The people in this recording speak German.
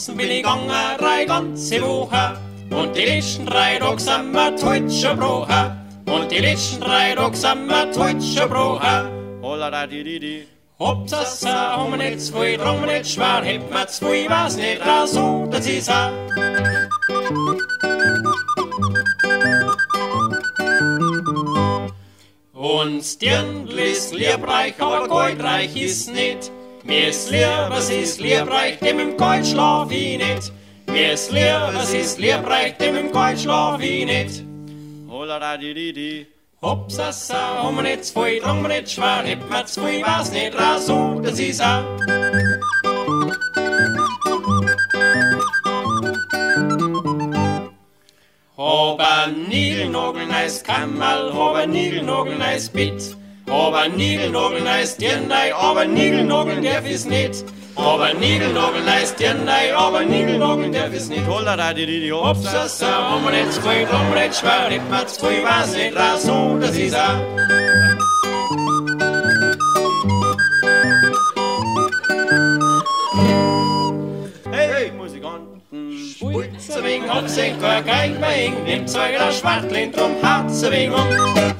tanzen bin ich gegangen, 3 ganze Wochen. Und die letzten 3 Tage sind wir deutsche gebrochen. Und die letzten 3 Tage sind wir deutsche gebrochen. Holla-da-di-di-di. Hopsasa, haben wir nicht zwei, drum nicht schwer, hebt mir zwei, was nicht so, das ist er. Uns Dirndl ist liebreich, aber goldreich ist nicht. Mir ist lieb, es ist liebreich, dem im Gold schlaf ich nicht. Mir ist lieb, es ist liebreich, dem im Gold schlaf ich nicht. Holla-da-di-di-di. Hopsasa, haben wir nicht zwei, drum nicht schwer, hebt mir zwei, was nicht so, das ist er. Hab ein Nigelnagelneis Kammerl, hab ein Nigelnagelneis Bett. Hab ein Nigelnagelneis Dirndl, aber Nigelnageln darf ich's nicht. Hab ein Nigelnagelneis Dirndl, aber Nigelnageln darf ich's nicht. Holla-da-di-di-di. Hopsasa, haben wir nicht zwei, drum nicht schwer, hebt mir zwei, was nicht so, das ist er. Hey, Musikanten. Spulze wegen, hab sich gar kein mehr hing, nimmt zwei Glas Schwartl drum, haut's wegen um.